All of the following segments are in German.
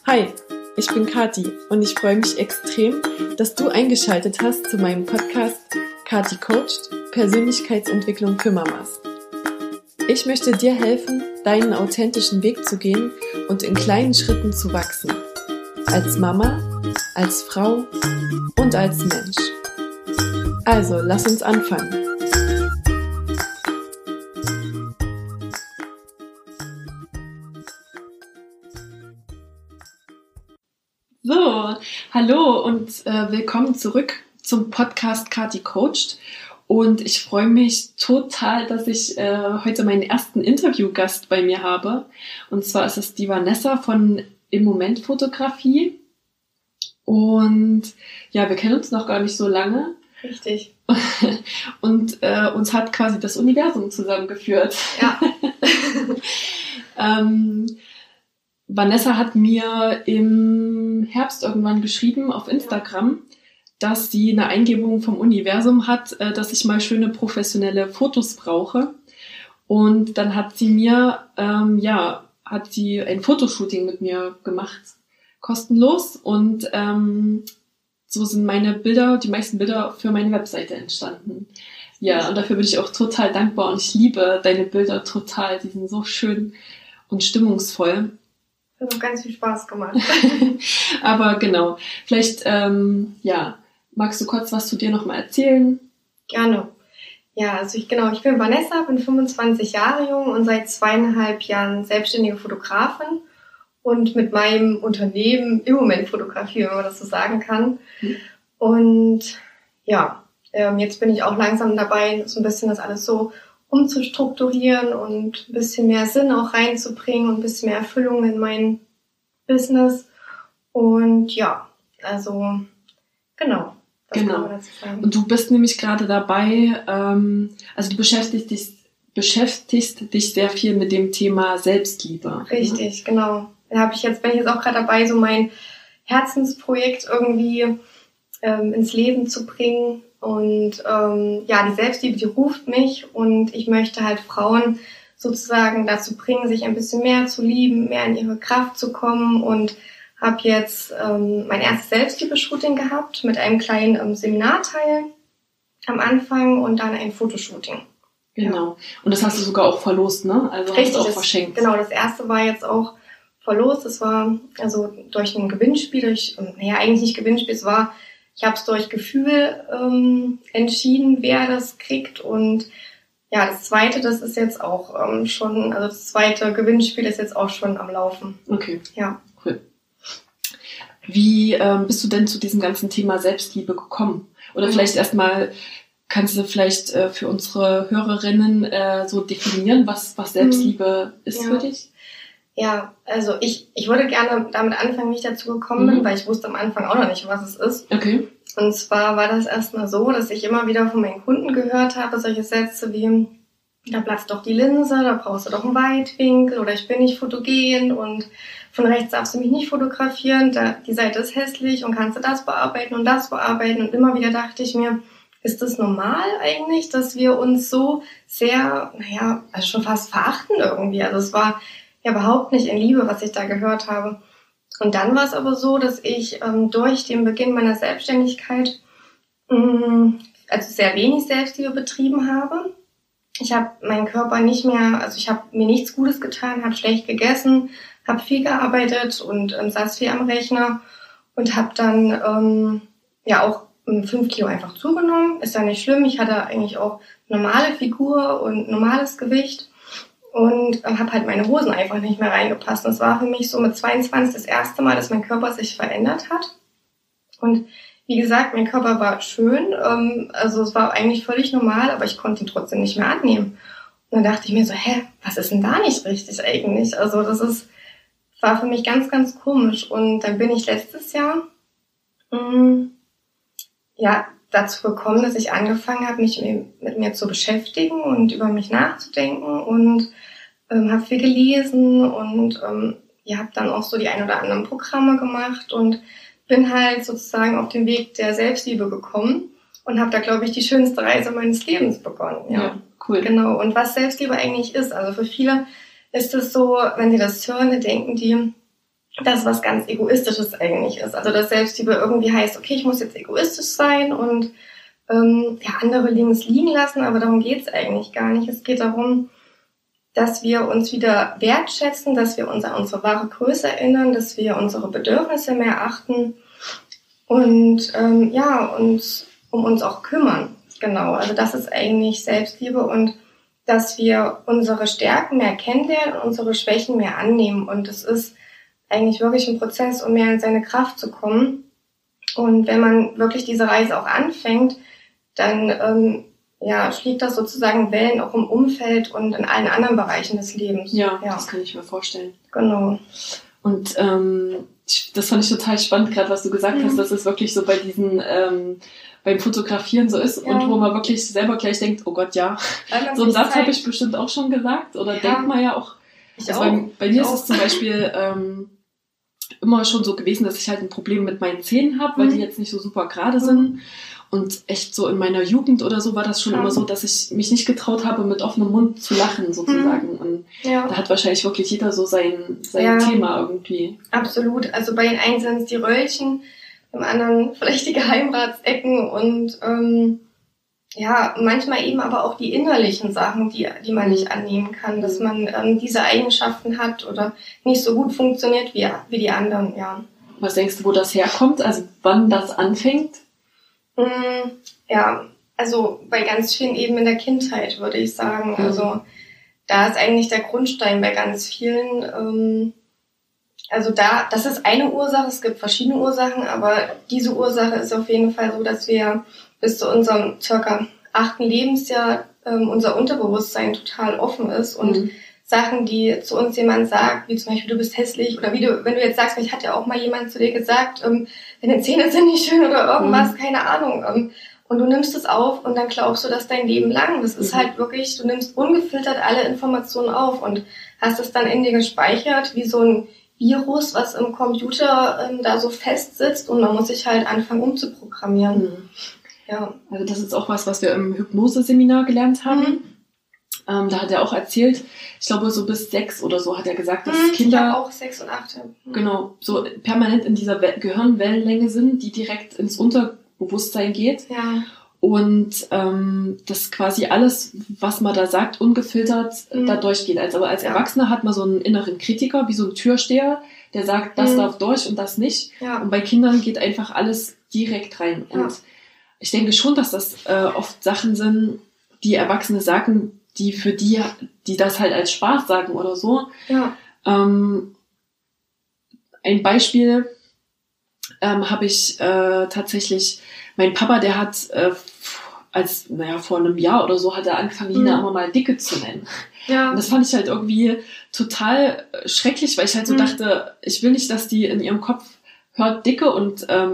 Hi, ich bin Kati und ich freue mich extrem, dass du eingeschaltet hast zu meinem Podcast Kati Coacht – Persönlichkeitsentwicklung für Mamas. Ich möchte dir helfen, deinen authentischen Weg zu gehen und in kleinen Schritten zu wachsen. Als Mama, als Frau und als Mensch. Also, lass uns anfangen. So, hallo und willkommen zurück zum Podcast Kati Coacht. Und ich freue mich total, dass ich heute meinen ersten Interviewgast bei mir habe. Und zwar ist es die Vanessa von Im Moment Fotografie. Und ja, wir kennen uns noch gar nicht so lange. Richtig. Und uns hat quasi das Universum zusammengeführt. Ja. Vanessa hat mir im Herbst irgendwann geschrieben auf Instagram, dass sie eine Eingebung vom Universum hat, dass ich mal schöne professionelle Fotos brauche. Und dann hat sie mir, hat sie ein Fotoshooting mit mir gemacht, kostenlos. Und so sind meine Bilder, die meisten Bilder für meine Webseite entstanden. Ja, und dafür bin ich auch total dankbar und ich liebe deine Bilder total. Die sind so schön und stimmungsvoll. Hat auch ganz viel Spaß gemacht. Aber genau, vielleicht, magst du kurz was zu dir nochmal erzählen? Gerne. Ja, also ich bin Vanessa, bin 25 Jahre jung und seit 2,5 Jahren selbstständige Fotografin und mit meinem Unternehmen im Moment Fotografie, wenn man das so sagen kann. Und ja, jetzt bin ich auch langsam dabei, so ein bisschen das alles so umzustrukturieren und ein bisschen mehr Sinn auch reinzubringen und ein bisschen mehr Erfüllung in mein Business. Und ja, also genau. Das kann man dazu sagen. Und du bist nämlich gerade dabei, also du beschäftigst dich sehr viel mit dem Thema Selbstliebe. Richtig, genau. Bin ich jetzt auch gerade dabei, so mein Herzensprojekt irgendwie ins Leben zu bringen. Und die Selbstliebe, die ruft mich und ich möchte halt Frauen sozusagen dazu bringen, sich ein bisschen mehr zu lieben, mehr in ihre Kraft zu kommen und habe jetzt mein erstes Selbstliebe-Shooting gehabt mit einem kleinen Seminarteil am Anfang und dann ein Fotoshooting. Genau. Ja. Und das hast du sogar auch verlost, ne? Also richtig, hast du auch verschenkt. Genau, das erste war jetzt auch verlost. Das war also durch ein Gewinnspiel, eigentlich nicht Gewinnspiel, ich habe es durch Gefühl entschieden, wer das kriegt. Und ja, das zweite, das ist jetzt auch das zweite Gewinnspiel ist jetzt auch schon am Laufen. Okay. Ja. Cool. Wie bist du denn zu diesem ganzen Thema Selbstliebe gekommen? Oder vielleicht erstmal, kannst du vielleicht für unsere Hörerinnen so definieren, was Selbstliebe ist für dich? Ja, also ich würde gerne damit anfangen, wie ich dazu gekommen bin, weil ich wusste am Anfang auch noch nicht, was es ist. Okay. Und zwar war das erstmal so, dass ich immer wieder von meinen Kunden gehört habe, solche Sätze wie, da platzt doch die Linse, da brauchst du doch einen Weitwinkel oder ich bin nicht fotogen und von rechts darfst du mich nicht fotografieren, die Seite ist hässlich und kannst du das bearbeiten und das bearbeiten. Und immer wieder dachte ich mir, ist das normal eigentlich, dass wir uns so sehr, also schon fast verachten irgendwie. Also es war ja überhaupt nicht in Liebe, was ich da gehört habe. Und dann war es aber so, dass ich durch den Beginn meiner Selbstständigkeit also sehr wenig Selbstliebe betrieben habe. Ich habe meinen Körper ich habe mir nichts Gutes getan, habe schlecht gegessen, habe viel gearbeitet und saß viel am Rechner und habe dann auch 5 Kilo einfach zugenommen. Ist ja nicht schlimm, ich hatte eigentlich auch normale Figur und normales Gewicht. Und habe halt meine Hosen einfach nicht mehr reingepasst. Und es war für mich so mit 22 das erste Mal, dass mein Körper sich verändert hat. Und wie gesagt, mein Körper war schön. Also es war eigentlich völlig normal, aber ich konnte ihn trotzdem nicht mehr annehmen. Und dann dachte ich mir so, was ist denn da nicht richtig eigentlich? Also war für mich ganz, ganz komisch. Und dann bin ich letztes Jahr dazu gekommen, dass ich angefangen habe, mich mit mir zu beschäftigen und über mich nachzudenken und habe viel gelesen und habe dann auch so die ein oder anderen Programme gemacht und bin halt sozusagen auf den Weg der Selbstliebe gekommen und habe da, glaube ich, die schönste Reise meines Lebens begonnen. Ja, cool. Genau. Und was Selbstliebe eigentlich ist, also für viele ist es so, wenn sie das hören, dann denken die, dass was ganz Egoistisches eigentlich ist. Also dass Selbstliebe irgendwie heißt, okay, ich muss jetzt egoistisch sein und andere links liegen lassen, aber darum geht's eigentlich gar nicht. Es geht darum, dass wir uns wieder wertschätzen, dass wir uns an unsere wahre Größe erinnern, dass wir unsere Bedürfnisse mehr achten und uns um uns auch kümmern. Genau, also das ist eigentlich Selbstliebe und dass wir unsere Stärken mehr kennenlernen und unsere Schwächen mehr annehmen. Und es ist eigentlich wirklich ein Prozess, um mehr in seine Kraft zu kommen. Und wenn man wirklich diese Reise auch anfängt, dann schlägt das sozusagen Wellen auch im Umfeld und in allen anderen Bereichen des Lebens. Ja, das kann ich mir vorstellen. Genau. Und das fand ich total spannend, gerade was du gesagt hast, dass es wirklich so bei diesen beim Fotografieren so ist und wo man wirklich selber gleich denkt, oh Gott, ja, so einen Satz habe ich bestimmt auch schon gesagt oder denkt man ja auch. Bei mir ist es zum Beispiel immer schon so gewesen, dass ich halt ein Problem mit meinen Zähnen habe, weil die jetzt nicht so super gerade sind. Und echt so in meiner Jugend oder so war das schon immer so, dass ich mich nicht getraut habe, mit offenem Mund zu lachen sozusagen. Und da hat wahrscheinlich wirklich jeder so sein Thema irgendwie. Absolut. Also bei den einen sind es die Röllchen, beim anderen vielleicht die Geheimratsecken und manchmal eben aber auch die innerlichen Sachen, die man nicht annehmen kann, dass man diese Eigenschaften hat oder nicht so gut funktioniert wie die anderen, ja. Was denkst du, wo das herkommt? Also wann das anfängt? Ja, also bei ganz vielen eben in der Kindheit, würde ich sagen. Also da ist eigentlich der Grundstein bei ganz vielen. Das ist eine Ursache, es gibt verschiedene Ursachen, aber diese Ursache ist auf jeden Fall so, dass wir bis zu unserem circa 8. Lebensjahr unser Unterbewusstsein total offen ist und Sachen, die zu uns jemand sagt, wie zum Beispiel, du bist hässlich oder wenn du jetzt sagst, vielleicht hat ja auch mal jemand zu dir gesagt, deine Zähne sind nicht schön oder irgendwas, keine Ahnung. Und du nimmst es auf und dann glaubst du das dein Leben lang. Das ist halt wirklich, du nimmst ungefiltert alle Informationen auf und hast es dann in dir gespeichert, wie so ein Virus, was im Computer da so fest sitzt und man muss sich halt anfangen umzuprogrammieren. Ja. Also das ist auch was wir im Hypnose-Seminar gelernt haben. Da hat er auch erzählt, ich glaube so bis 6 oder so hat er gesagt, dass Kinder... Ich auch 6 und 8. Genau, so permanent in dieser Gehirnwellenlänge sind, die direkt ins Unterbewusstsein geht. Ja. Und dass quasi alles, was man da sagt, ungefiltert da durchgeht. Also als Erwachsener hat man so einen inneren Kritiker, wie so ein Türsteher, der sagt, das darf durch und das nicht. Ja. Und bei Kindern geht einfach alles direkt rein. Und ich denke schon, dass das oft Sachen sind, die Erwachsene sagen, die das halt als Spaß sagen oder so. Ja. Ein Beispiel habe ich tatsächlich, mein Papa, der hat vor einem Jahr oder so hat er angefangen, Lina immer mal Dicke zu nennen. Ja. Und das fand ich halt irgendwie total schrecklich, weil ich halt so dachte, ich will nicht, dass die in ihrem Kopf hört Dicke und da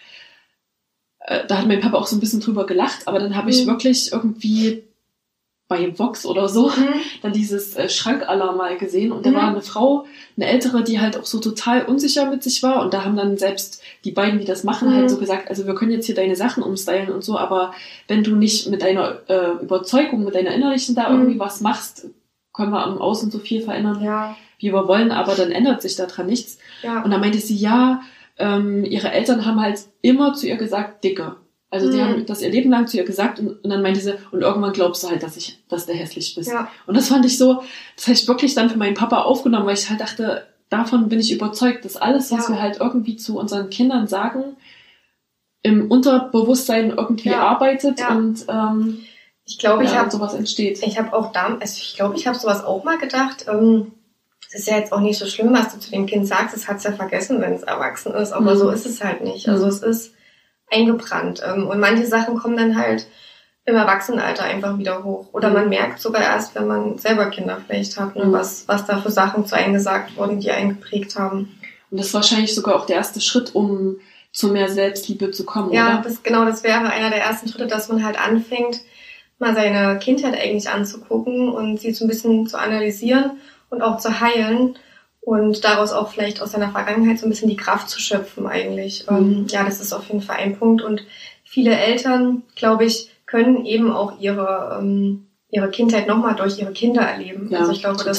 hat mein Papa auch so ein bisschen drüber gelacht, aber dann habe ich wirklich irgendwie bei Vox oder so dann dieses Schrankalarm mal gesehen und da war eine Frau, eine ältere, die halt auch so total unsicher mit sich war und da haben dann selbst die beiden, die das machen, halt so gesagt, also wir können jetzt hier deine Sachen umstylen und so, aber wenn du nicht mit deiner Überzeugung, mit deiner innerlichen da irgendwie was machst, können wir am Außen so viel verändern, wie wir wollen, aber dann ändert sich daran nichts. Ja. Und dann meinte sie, ihre Eltern haben halt immer zu ihr gesagt, Dicke. Also die haben das ihr Leben lang zu ihr gesagt und dann meinte sie, und irgendwann glaubst du halt, dass du hässlich bist. Ja. Und das fand ich so, das habe ich wirklich dann für meinen Papa aufgenommen, weil ich halt dachte, davon bin ich überzeugt, dass alles, was wir halt irgendwie zu unseren Kindern sagen, im Unterbewusstsein irgendwie arbeitet und ich glaube, sowas entsteht. Ich habe auch ich glaube, ich habe sowas auch mal gedacht. Es ist ja jetzt auch nicht so schlimm, was du zu dem Kind sagst, es hat es ja vergessen, wenn es erwachsen ist, aber so ist es halt nicht. Also es ist eingebrannt. Und manche Sachen kommen dann halt im Erwachsenenalter einfach wieder hoch. Oder man merkt sogar erst, wenn man selber Kinder vielleicht hat, was da für Sachen zu einem gesagt wurden, die einen geprägt haben. Und das ist wahrscheinlich sogar auch der erste Schritt, um zu mehr Selbstliebe zu kommen, ja, oder? Das wäre einer der ersten Schritte, dass man halt anfängt, mal seine Kindheit eigentlich anzugucken und sie so ein bisschen zu analysieren und auch zu heilen. Und daraus auch vielleicht aus seiner Vergangenheit so ein bisschen die Kraft zu schöpfen eigentlich. Das ist auf jeden Fall ein Punkt. Und viele Eltern, glaube ich, können eben auch ihre Kindheit nochmal durch ihre Kinder erleben. Ja, also ich glaube, total. das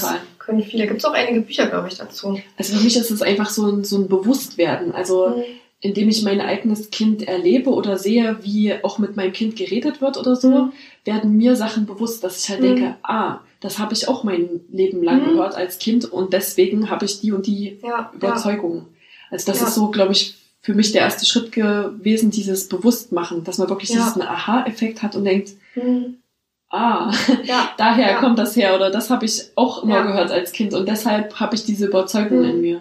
können viele, gibt es auch einige Bücher, glaube ich, dazu. Also für mich ist es einfach so ein Bewusstwerden. Also indem ich mein eigenes Kind erlebe oder sehe, wie auch mit meinem Kind geredet wird oder so, werden mir Sachen bewusst, dass ich halt denke, das habe ich auch mein Leben lang gehört als Kind und deswegen habe ich die und die Überzeugung. Also das ist so, glaube ich, für mich der erste Schritt gewesen, dieses Bewusstmachen, dass man wirklich diesen Aha-Effekt hat und denkt, daher kommt das her oder das habe ich auch immer gehört als Kind und deshalb habe ich diese Überzeugung in mir.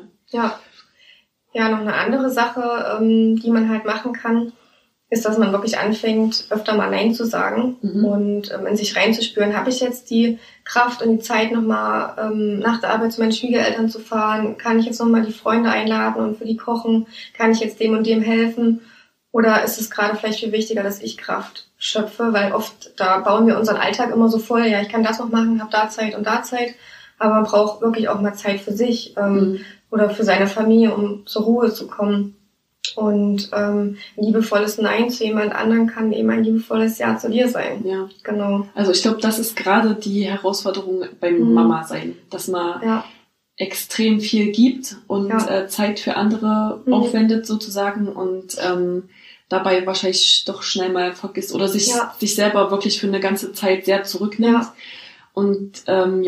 Ja, noch eine andere Sache, die man halt machen kann, ist, dass man wirklich anfängt, öfter mal Nein zu sagen und in sich reinzuspüren. Habe ich jetzt die Kraft und die Zeit, nochmal nach der Arbeit zu meinen Schwiegereltern zu fahren? Kann ich jetzt nochmal die Freunde einladen und für die kochen? Kann ich jetzt dem und dem helfen? Oder ist es gerade vielleicht viel wichtiger, dass ich Kraft schöpfe? Weil oft, da bauen wir unseren Alltag immer so voll. Ja, ich kann das noch machen, habe da Zeit und da Zeit. Aber man braucht wirklich auch mal Zeit für sich oder für seine Familie, um zur Ruhe zu kommen. Und ein liebevolles Nein zu jemand anderem kann eben ein liebevolles Ja zu dir sein. Ja, genau. Also ich glaube, das ist gerade die Herausforderung beim Mama-Sein, dass man extrem viel gibt und Zeit für andere aufwendet sozusagen und dabei wahrscheinlich doch schnell mal vergisst oder sich selber wirklich für eine ganze Zeit sehr zurücknimmt. Und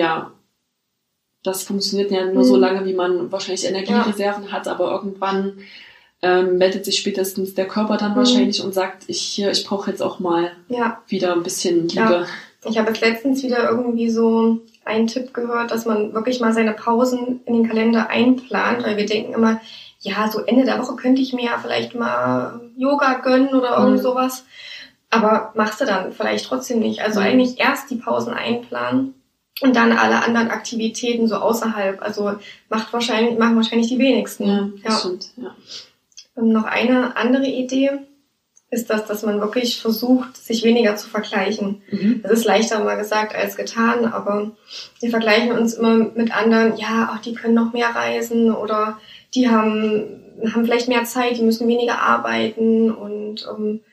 das funktioniert ja nur so lange, wie man wahrscheinlich Energiereserven hat, aber irgendwann meldet sich spätestens der Körper dann wahrscheinlich und sagt, ich brauche jetzt auch mal wieder ein bisschen Liebe. Ich habe jetzt letztens wieder irgendwie so einen Tipp gehört, dass man wirklich mal seine Pausen in den Kalender einplant, weil wir denken immer, ja, so Ende der Woche könnte ich mir ja vielleicht mal Yoga gönnen oder irgend sowas. Aber machst du dann vielleicht trotzdem nicht. Also eigentlich erst die Pausen einplanen und dann alle anderen Aktivitäten so außerhalb. Also machen wahrscheinlich die wenigsten. Ja, das stimmt, Und noch eine andere Idee ist das, dass man wirklich versucht, sich weniger zu vergleichen. Das ist leichter mal gesagt als getan, aber wir vergleichen uns immer mit anderen, die können noch mehr reisen oder die haben vielleicht mehr Zeit, die müssen weniger arbeiten und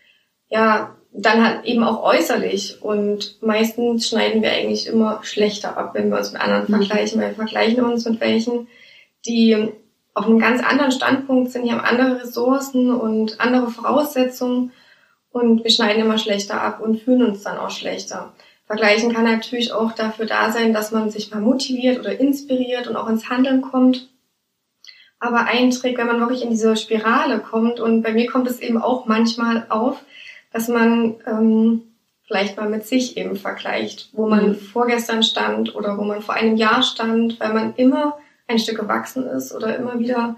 dann halt eben auch äußerlich. Und meistens schneiden wir eigentlich immer schlechter ab, wenn wir uns mit anderen vergleichen, weil wir vergleichen uns mit welchen, die auf einem ganz anderen Standpunkt sind, die haben andere Ressourcen und andere Voraussetzungen und wir schneiden immer schlechter ab und fühlen uns dann auch schlechter. Vergleichen kann natürlich auch dafür da sein, dass man sich mal motiviert oder inspiriert und auch ins Handeln kommt. Aber ein Trick, wenn man wirklich in diese Spirale kommt, und bei mir kommt es eben auch manchmal auf, dass man vielleicht mal mit sich eben vergleicht, wo man vorgestern stand oder wo man vor einem Jahr stand, weil man immer ein Stück gewachsen ist oder immer wieder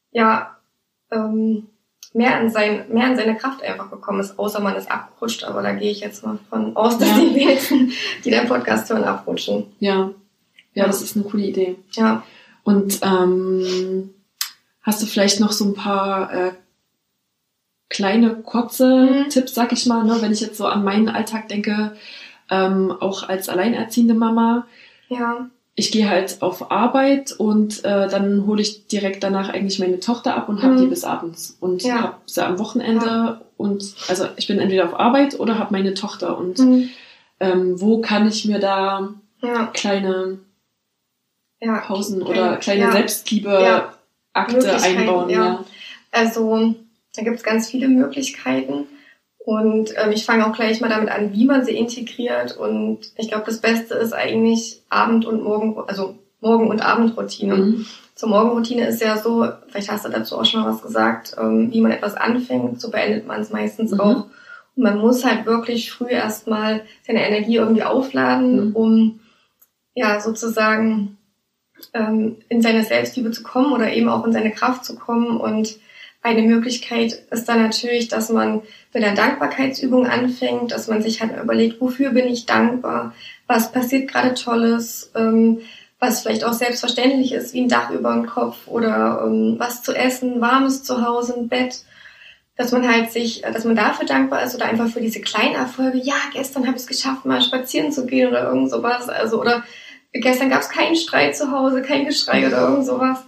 mehr in seine Kraft einfach gekommen ist, außer man ist abgerutscht, aber da gehe ich jetzt mal von aus, dass die wenigsten, die den Podcast hören, abrutschen. Ja, das ist eine coole Idee. Ja. Und hast du vielleicht noch so ein paar kleine, kurze Tipps, sag ich mal, ne? Wenn ich jetzt so an meinen Alltag denke, auch als alleinerziehende Mama. Ja. Ich gehe halt auf Arbeit und dann hole ich direkt danach eigentlich meine Tochter ab und habe die bis abends. Und habe sie am Wochenende und also ich bin entweder auf Arbeit oder habe meine Tochter. Und wo kann ich mir da kleine Pausen oder kleine Selbstliebe-Akte einbauen? Ja. Also da gibt es ganz viele Möglichkeiten. Und ich fange auch gleich mal damit an, wie man sie integriert. Und ich glaube, das Beste ist eigentlich Morgen- und Abendroutine. Zur Morgenroutine ist ja so, vielleicht hast du dazu auch schon mal was gesagt, wie man etwas anfängt, so beendet man es meistens auch. Und man muss halt wirklich früh erstmal seine Energie irgendwie aufladen, um sozusagen in seine Selbstliebe zu kommen oder eben auch in seine Kraft zu kommen. Und eine Möglichkeit ist dann natürlich, dass man mit einer Dankbarkeitsübung anfängt, dass man sich halt überlegt, wofür bin ich dankbar, was passiert gerade Tolles, was vielleicht auch selbstverständlich ist, wie ein Dach über dem Kopf oder was zu essen, warmes Zuhause, ein Bett, dass man dafür dankbar ist oder einfach für diese kleinen Erfolge. Ja, gestern habe ich es geschafft, mal spazieren zu gehen oder irgend sowas, oder gestern gab es keinen Streit zu Hause, kein Geschrei oder irgend sowas.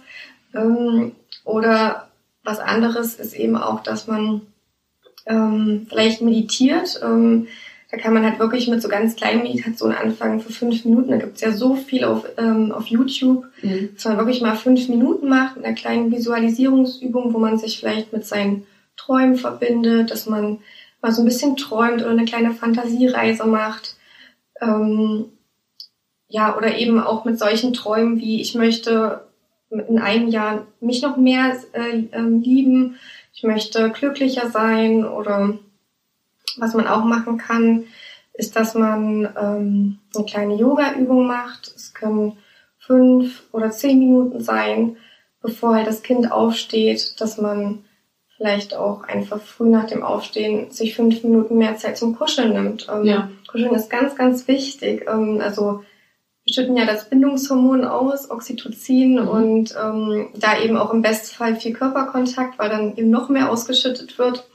Oder was anderes ist eben auch, dass man vielleicht meditiert. Da Da kann man halt wirklich mit so ganz kleinen Meditationen anfangen für 5 Minuten. Da gibt's ja so viel auf YouTube, dass man wirklich mal 5 Minuten macht mit einer kleinen Visualisierungsübung, wo man sich vielleicht mit seinen Träumen verbindet, dass man mal so ein bisschen träumt oder eine kleine Fantasiereise macht. Ja, oder eben auch mit solchen Träumen wie, ich möchte in einem Jahr mich noch mehr lieben, ich möchte glücklicher sein, oder was man auch machen kann, ist, dass man eine kleine Yoga-Übung macht. Es können 5 oder 10 Minuten sein, bevor halt das Kind aufsteht, dass man vielleicht auch einfach früh nach dem Aufstehen sich 5 Minuten mehr Zeit zum Kuscheln nimmt. Kuscheln ist ganz, ganz wichtig. Also wir schütten ja das Bindungshormon aus, Oxytocin, und da eben auch im Bestfall viel Körperkontakt, weil dann eben noch mehr ausgeschüttet wird.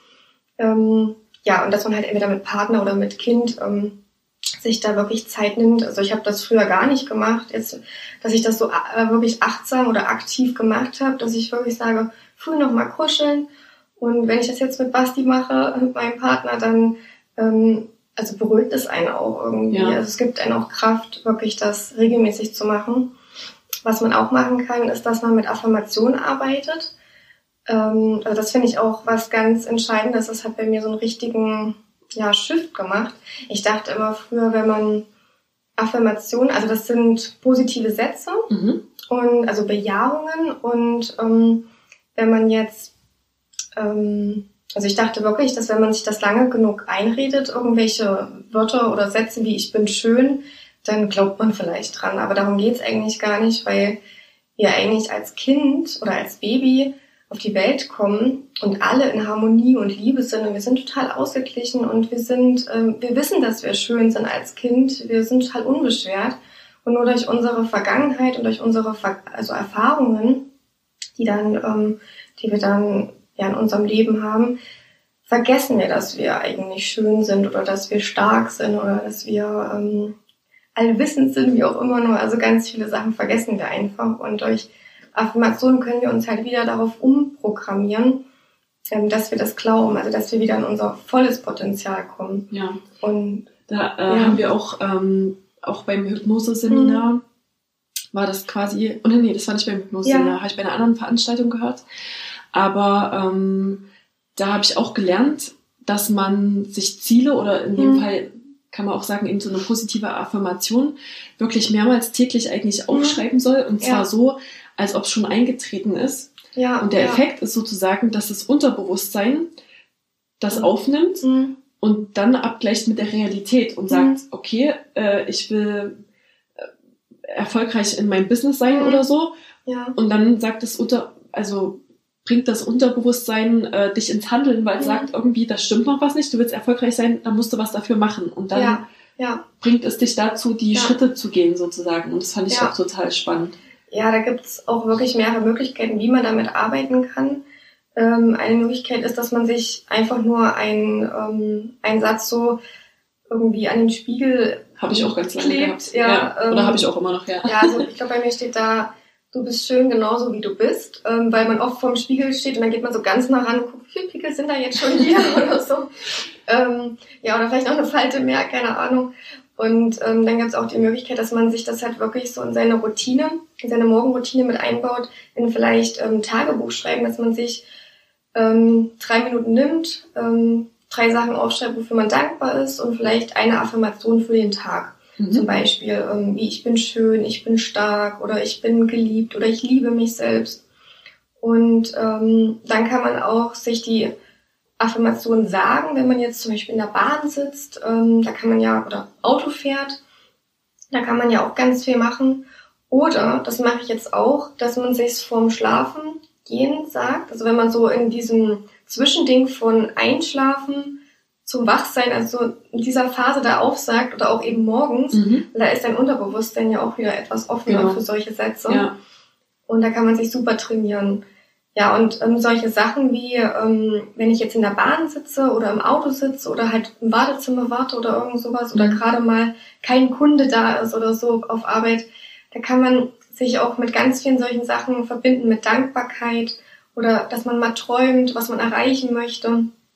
Ja, und dass man halt entweder mit Partner oder mit Kind sich da wirklich Zeit nimmt. Also ich habe das früher gar nicht gemacht, jetzt, dass ich das so wirklich achtsam oder aktiv gemacht habe, dass ich wirklich sage, früh noch mal kuscheln. Und wenn ich das jetzt mit Basti mache, mit meinem Partner, dann also beruhigt es einen auch irgendwie. Ja. Also es gibt einen auch Kraft, wirklich das regelmäßig zu machen. Was man auch machen kann, ist, dass man mit Affirmationen arbeitet. Also das finde ich auch was ganz Entscheidendes. Das hat bei mir so einen richtigen Shift gemacht. Ich dachte immer früher, wenn man Affirmationen, also das sind positive Sätze und also Bejahungen, und wenn man jetzt also ich dachte wirklich, dass wenn man sich das lange genug einredet, irgendwelche Wörter oder Sätze wie ich bin schön, dann glaubt man vielleicht dran. Aber darum geht's eigentlich gar nicht, weil wir eigentlich als Kind oder als Baby auf die Welt kommen und alle in Harmonie und Liebe sind, und wir sind total ausgeglichen, und wir wissen, dass wir schön sind als Kind, wir sind total unbeschwert, und nur durch unsere Vergangenheit und durch unsere Erfahrungen, die wir dann in unserem Leben haben, vergessen wir, dass wir eigentlich schön sind oder dass wir stark sind oder dass wir allwissend sind, wie auch immer nur. Also ganz viele Sachen vergessen wir einfach, und durch Affirmationen können wir uns halt wieder darauf umprogrammieren, dass wir das glauben, also dass wir wieder in unser volles Potenzial kommen. Ja. Und da haben wir auch beim Hypnose-Seminar war das quasi, das war nicht beim Hypnose-Seminar, habe ich bei einer anderen Veranstaltung gehört. Aber da habe ich auch gelernt, dass man sich Ziele, oder in dem Fall kann man auch sagen, eben so eine positive Affirmation wirklich mehrmals täglich eigentlich aufschreiben soll. Und zwar so, als ob es schon eingetreten ist. Ja, und der Effekt ist sozusagen, dass das Unterbewusstsein das aufnimmt und dann abgleicht mit der Realität und sagt, okay, ich will erfolgreich in meinem Business sein oder so. Ja. Und dann sagt das bringt das Unterbewusstsein dich ins Handeln, weil es sagt irgendwie, das stimmt noch was nicht, du willst erfolgreich sein, dann musst du was dafür machen. Und dann bringt es dich dazu, die Schritte zu gehen sozusagen. Und das fand ich auch total spannend. Ja, da gibt's auch wirklich mehrere Möglichkeiten, wie man damit arbeiten kann. Eine Möglichkeit ist, dass man sich einfach nur einen Satz so irgendwie an den Spiegel habe ich auch ganz lange klebt. Gehabt. Oder habe ich auch immer noch, Ja, also ich glaube, bei mir steht da, du bist schön genauso wie du bist, weil man oft vorm Spiegel steht und dann geht man so ganz nah ran und guckt, wie viele Pickel sind da jetzt schon wieder oder so. Oder vielleicht noch eine Falte mehr, keine Ahnung. Und dann gibt es auch die Möglichkeit, dass man sich das halt wirklich so in seine Routine, in seine Morgenroutine mit einbaut, in vielleicht Tagebuch schreiben, dass man sich 3 Minuten nimmt, 3 Sachen aufschreibt, wofür man dankbar ist, und vielleicht eine Affirmation für den Tag. Zum Beispiel, wie ich bin schön, ich bin stark, oder ich bin geliebt, oder ich liebe mich selbst. Und dann kann man auch sich die Affirmation sagen, wenn man jetzt zum Beispiel in der Bahn sitzt, da kann man oder Auto fährt, da kann man ja auch ganz viel machen. Oder, das mache ich jetzt auch, dass man sich vorm Schlafen gehen sagt, also wenn man so in diesem Zwischending von Einschlafen zum Wachsein, also in dieser Phase da aufsagt, oder auch eben morgens, da ist dein Unterbewusstsein ja auch wieder etwas offener für solche Sätze. Ja. Und da kann man sich super trainieren. Ja, und solche Sachen wie, wenn ich jetzt in der Bahn sitze oder im Auto sitze oder halt im Wartezimmer warte oder irgend sowas, oder gerade mal kein Kunde da ist oder so auf Arbeit, da kann man sich auch mit ganz vielen solchen Sachen verbinden, mit Dankbarkeit, oder dass man mal träumt, was man erreichen möchte.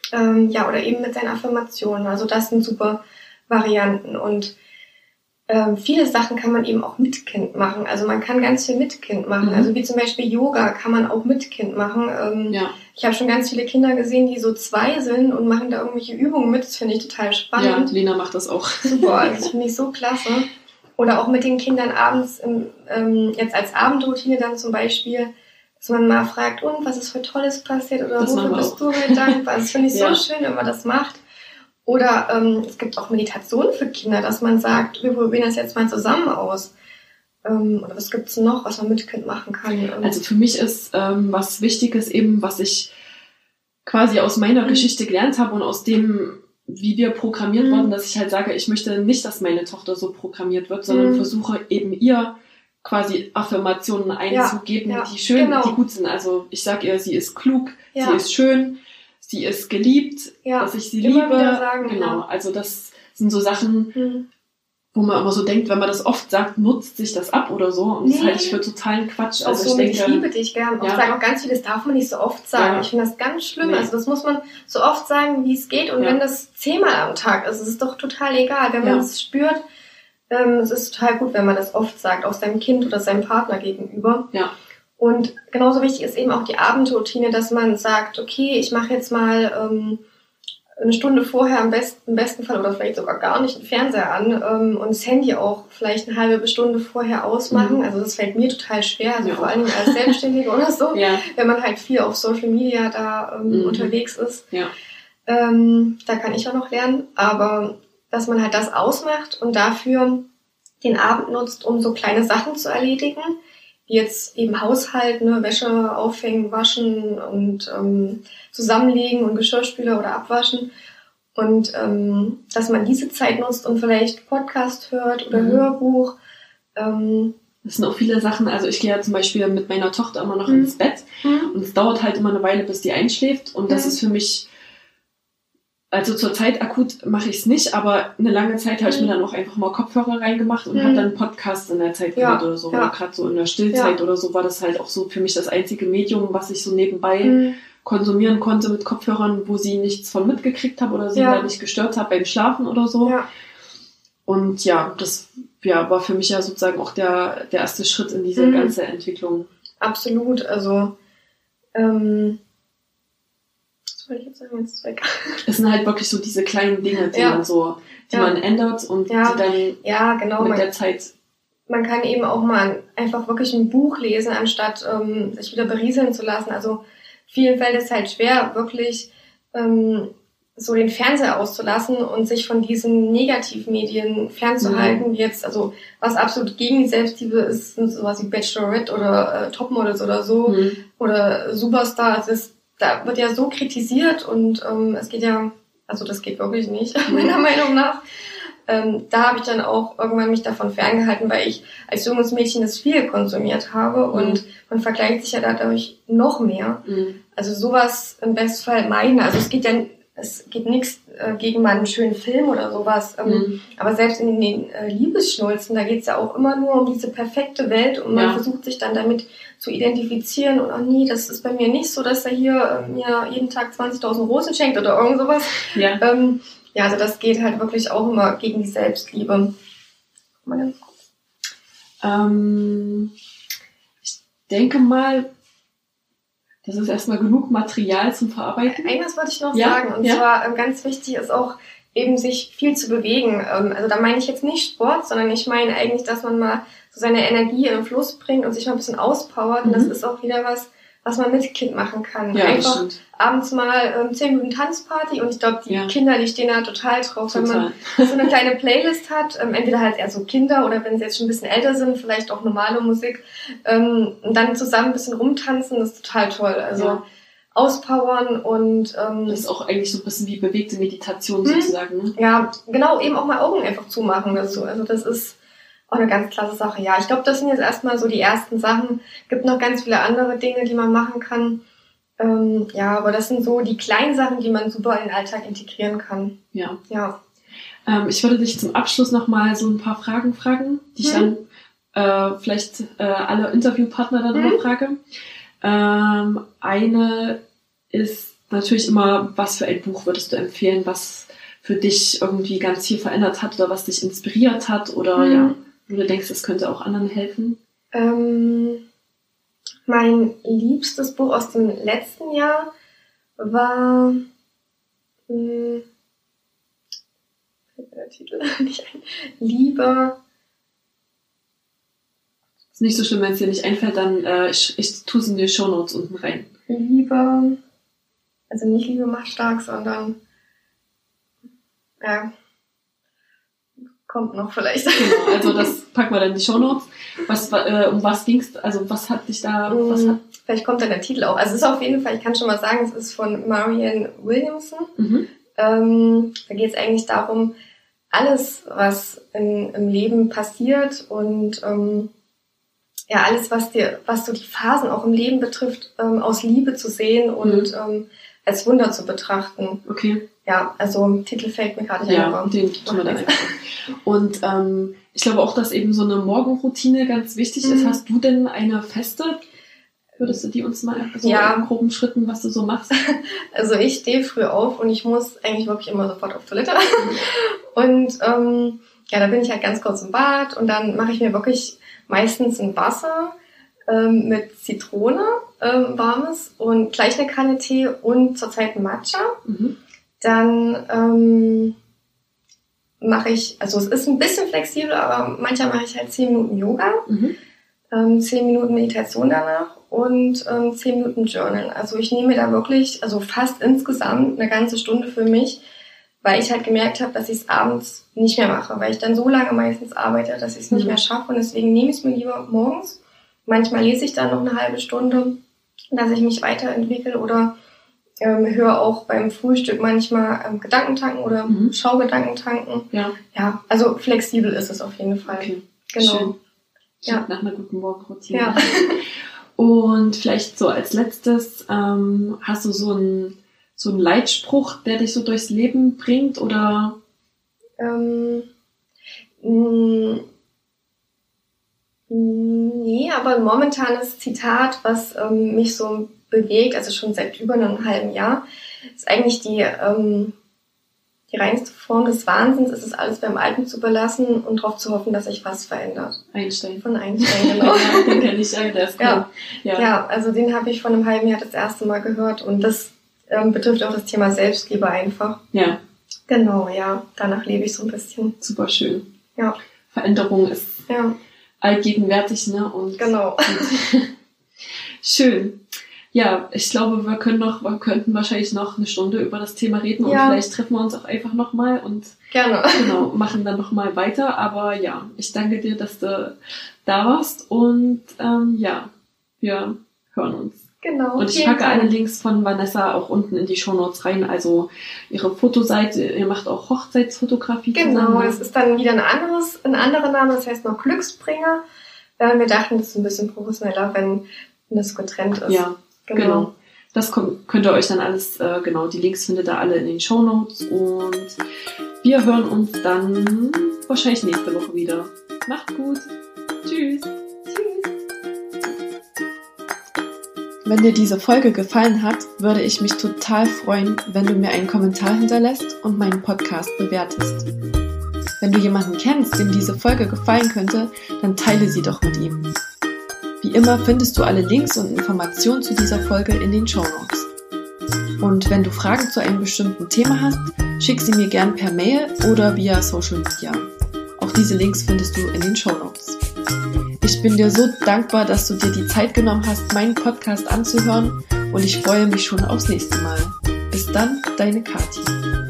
Oder eben mit seinen Affirmationen. Also das sind super Varianten. Und viele Sachen kann man eben auch mit Kind machen. Also man kann ganz viel mit Kind machen. Also wie zum Beispiel Yoga kann man auch mit Kind machen. Ich habe schon ganz viele Kinder gesehen, die so 2 sind und machen da irgendwelche Übungen mit. Das finde ich total spannend. Ja, Lena macht das auch. Super, also das finde ich so klasse. Oder auch mit den Kindern abends, jetzt als Abendroutine dann zum Beispiel, dass man mal fragt, und was ist für Tolles passiert oder wofür bist du heute dankbar? Das finde ich so schön, wenn man das macht. Oder es gibt auch Meditation für Kinder, dass man sagt, wir probieren das jetzt mal zusammen aus. Oder was gibt's noch, was man mit Kind machen kann? Also für mich ist was Wichtiges eben, was ich quasi aus meiner Geschichte gelernt habe und aus dem, wie wir programmiert wurden, dass ich halt sage, ich möchte nicht, dass meine Tochter so programmiert wird, sondern versuche eben ihr quasi Affirmationen einzugeben, die schön, die gut sind. Also ich sage ihr, sie ist klug, sie ist schön, sie ist geliebt, dass ich sie liebe. Sagen, genau, also das sind so Sachen, wo man immer so denkt, wenn man das oft sagt, nutzt sich das ab oder so. Und das halte ich für totalen Quatsch. Also so, ich liebe dich gern. Auch sagen auch ganz viel, das darf man nicht so oft sagen. Ich finde das ganz schlimm. Also das muss man so oft sagen, wie es geht. Und wenn das 10-mal am Tag ist, ist es doch total egal. Wenn man es spürt, es ist total gut, wenn man das oft sagt, auch seinem Kind oder seinem Partner gegenüber. Ja. Und genauso wichtig ist eben auch die Abendroutine, dass man sagt, okay, ich mache jetzt mal eine Stunde vorher im besten Fall oder vielleicht sogar gar nicht den Fernseher an und das Handy auch vielleicht eine halbe Stunde vorher ausmachen. Also das fällt mir total schwer, also vor allem als Selbstständige oder so, wenn man halt viel auf Social Media da unterwegs ist. Ja. Da kann ich auch noch lernen, aber dass man halt das ausmacht und dafür den Abend nutzt, um so kleine Sachen zu erledigen, wie jetzt eben Haushalt, ne, Wäsche aufhängen, waschen und zusammenlegen und Geschirrspüler oder abwaschen. Und dass man diese Zeit nutzt und vielleicht Podcast hört oder Hörbuch. Das sind auch viele Sachen, also ich gehe ja zum Beispiel mit meiner Tochter immer noch ins Bett und es dauert halt immer eine Weile, bis die einschläft und das ist für mich, also zurzeit akut mache ich es nicht, aber eine lange Zeit habe ich mir dann auch einfach mal Kopfhörer reingemacht und habe dann Podcasts in der Zeit gehört oder so. Oder gerade so in der Stillzeit oder so war das halt auch so für mich das einzige Medium, was ich so nebenbei konsumieren konnte mit Kopfhörern, wo sie nichts von mitgekriegt habe oder sie da nicht gestört habe beim Schlafen oder so. Ja. Und das war für mich ja sozusagen auch der erste Schritt in diese ganze Entwicklung. Absolut, also wollte ich jetzt sagen, jetzt ist weg. Es sind halt wirklich so diese kleinen Dinge, die man so, die man ändert und die dann mit der Zeit. Man kann eben auch mal einfach wirklich ein Buch lesen, anstatt sich wieder berieseln zu lassen. Also vielen fällt es halt schwer, wirklich so den Fernseher auszulassen und sich von diesen Negativmedien fernzuhalten, wie jetzt, also was absolut gegen die Selbstliebe ist, sind sowas wie Bachelorette oder Topmodels oder so oder Superstar. Da wird ja so kritisiert und es geht ja, also das geht wirklich nicht, meiner Meinung nach. Da habe ich dann auch irgendwann mich davon ferngehalten, weil ich als junges Mädchen das viel konsumiert habe und man vergleicht sich ja dadurch noch mehr. Also sowas im Bestfall meiden. Also es geht nichts gegen mal einen schönen Film oder sowas. Aber selbst in den Liebesschnulzen, da geht's ja auch immer nur um diese perfekte Welt und man versucht sich dann damit zu identifizieren und nee, das ist bei mir nicht so, dass er hier mir jeden Tag 20.000 Rosen schenkt oder irgend sowas. Ja. Also das geht halt wirklich auch immer gegen die Selbstliebe. Ich denke mal, das ist erstmal genug Material zum Verarbeiten. Eines wollte ich noch sagen. Und zwar ganz wichtig ist auch eben sich viel zu bewegen. Also da meine ich jetzt nicht Sport, sondern ich meine eigentlich, dass man mal so seine Energie in den Fluss bringt und sich mal ein bisschen auspowert. Und das ist auch wieder was man mit Kind machen kann. Ja, einfach abends mal 10 Minuten Tanzparty und ich glaube, die Kinder, die stehen da total drauf, wenn man so eine kleine Playlist hat, entweder halt eher so Kinder oder wenn sie jetzt schon ein bisschen älter sind, vielleicht auch normale Musik, und dann zusammen ein bisschen rumtanzen, das ist total toll. Also auspowern und das ist auch eigentlich so ein bisschen wie bewegte Meditation sozusagen. Ne? Ja, genau, eben auch mal Augen einfach zumachen dazu. Also das ist auch eine ganz klasse Sache. Ja, ich glaube, das sind jetzt erstmal so die ersten Sachen. Gibt noch ganz viele andere Dinge, die man machen kann. Aber das sind so die kleinen Sachen, die man super in den Alltag integrieren kann. Ja. Ich würde dich zum Abschluss nochmal so ein paar Fragen fragen, die ich dann vielleicht alle Interviewpartner dann noch frage. Eine ist, natürlich immer, was für ein Buch würdest du empfehlen, was für dich irgendwie ganz viel verändert hat oder was dich inspiriert hat oder ja, wo du denkst, das könnte auch anderen helfen? Mein liebstes Buch aus dem letzten Jahr war der Titel nicht ein. Liebe. Ist nicht so schlimm, wenn es dir nicht einfällt, dann ich tue es in die Shownotes unten rein. Liebe, also nicht Liebe macht stark, sondern ja, kommt noch vielleicht. Genau, also das packen wir dann in die Shownotes. Um was ging's? Also was hat dich da... Vielleicht kommt dann der Titel auch. Also es ist auf jeden Fall, ich kann schon mal sagen, es ist von Marianne Williamson. Da geht es eigentlich darum, alles, was im Leben passiert und alles, was so die Phasen auch im Leben betrifft, aus Liebe zu sehen und als Wunder zu betrachten. Okay. Ja, also Titel fällt mir gerade nicht ein. Ja, den tun wir dann einfach. Und ich glaube auch, dass eben so eine Morgenroutine ganz wichtig ist. Hast du denn eine feste? Würdest du die uns mal einfach so in groben Schritten, was du so machst? Also ich stehe früh auf und ich muss eigentlich wirklich immer sofort auf Toilette. Und da bin ich halt ganz kurz im Bad und dann mache ich mir wirklich meistens ein Wasser mit Zitrone, warmes und gleich eine Kanne Tee und zurzeit ein Matcha. Dann mache ich, also es ist ein bisschen flexibel, aber manchmal mache ich halt 10 Minuten Yoga, 10 Minuten Meditation danach und 10 Minuten Journal. Also ich nehme mir da wirklich, also fast insgesamt eine ganze Stunde für mich, weil ich halt gemerkt habe, dass ich es abends nicht mehr mache, weil ich dann so lange meistens arbeite, dass ich es nicht mehr schaffe und deswegen nehme ich es mir lieber morgens. Manchmal lese ich dann noch eine halbe Stunde, dass ich mich weiterentwickle oder höre auch beim Frühstück manchmal Gedankentanken oder Schaugedankentanken. Ja, also flexibel ist es auf jeden Fall. Okay. Genau. Schön. Nach einer guten Morgenroutine. Ja. Und vielleicht so als letztes, hast du so einen Leitspruch, der dich so durchs Leben bringt oder? Nee, aber ein momentanes Zitat, was mich so bewegt, also schon seit über einem halben Jahr, ist eigentlich die reinste Form des Wahnsinns, ist es alles beim Alten zu belassen und darauf zu hoffen, dass sich was verändert. Einstein. Von Einstein, genau. Den kenne ich, der ist cool. Ja, also den habe ich vor einem halben Jahr das erste Mal gehört und das betrifft auch das Thema Selbstliebe einfach. Ja. Genau, ja. Danach lebe ich so ein bisschen. Super schön. Ja. Veränderung ist allgegenwärtig, ne? Und genau. Schön. Ja, ich glaube, wir könnten wahrscheinlich noch eine Stunde über das Thema reden und vielleicht treffen wir uns auch einfach nochmal und machen dann nochmal weiter. Aber ja, ich danke dir, dass du da warst und wir hören uns. Genau. Und ich packe alle Links von Vanessa auch unten in die Shownotes rein, also ihre Fotoseite, ihr macht auch Hochzeitsfotografie zusammen. Genau, das ist dann wieder ein anderer Name, das heißt noch Glücksbringer. Wir dachten, das ist ein bisschen professioneller, wenn das getrennt ist. Ja, genau. Das könnt ihr euch dann alles, die Links findet ihr alle in den Shownotes und wir hören uns dann wahrscheinlich nächste Woche wieder. Macht gut. Tschüss. Wenn dir diese Folge gefallen hat, würde ich mich total freuen, wenn du mir einen Kommentar hinterlässt und meinen Podcast bewertest. Wenn du jemanden kennst, dem diese Folge gefallen könnte, dann teile sie doch mit ihm. Wie immer findest du alle Links und Informationen zu dieser Folge in den Shownotes. Und wenn du Fragen zu einem bestimmten Thema hast, schick sie mir gern per Mail oder via Social Media. Auch diese Links findest du in den Shownotes. Ich bin dir so dankbar, dass du dir die Zeit genommen hast, meinen Podcast anzuhören und ich freue mich schon aufs nächste Mal. Bis dann, deine Kathi.